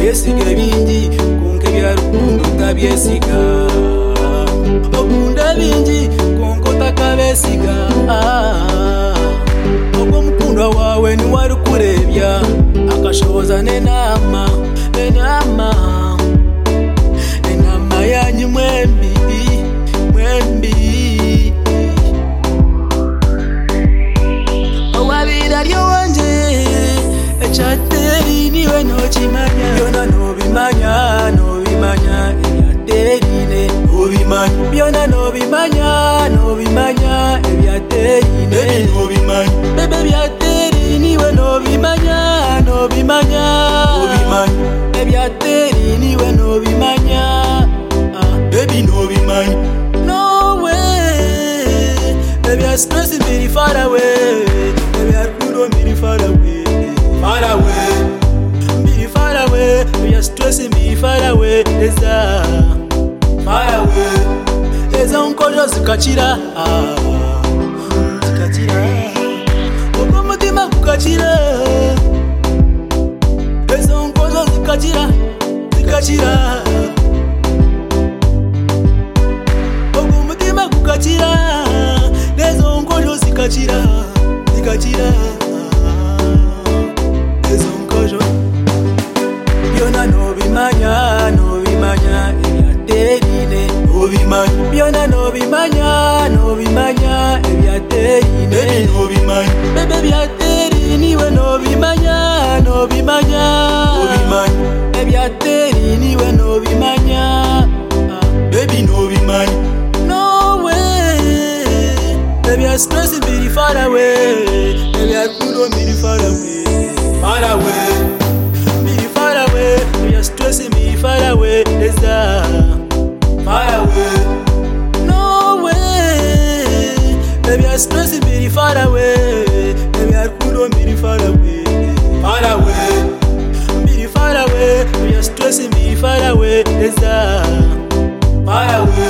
Yesiga bingi konke bya rukundo tabyesiga okunda bingi konko takabesiga obwo mukundwa wawe ni wari kurebya akashoboza n'enama yanyu mwembi owabira lyo wanje ekyateri niwe nokimanya byona nobimanya ebyaterine obimanya byona nobimanya ebyaterine bebe byateri niwe nobimanya ebyateri niwe nobimanya baby nobimanya no way ebya stress mbiri far away ebya rukundo mbiri far away mbiri far away ebya stress mbiri far away eza nkojo zikachira ubwo mutima gukachira eza nkojo zikachira ubwo mutima gukachira ezo nkojo zikachira ezo nkojo byona nobimanya ebyaterine obimanya byona nobimanya ebyaterine bebe byateri niwe nobimanya ebyateri niwe nobimanya baby nobimanya no way ebya stress mbiri far away ebya rukundo mbiri far away ebya stress mbiri far away no way ebya stress mbiri far away ebya rukundo mbiri far away mbiri far away ebya stress mbiri far away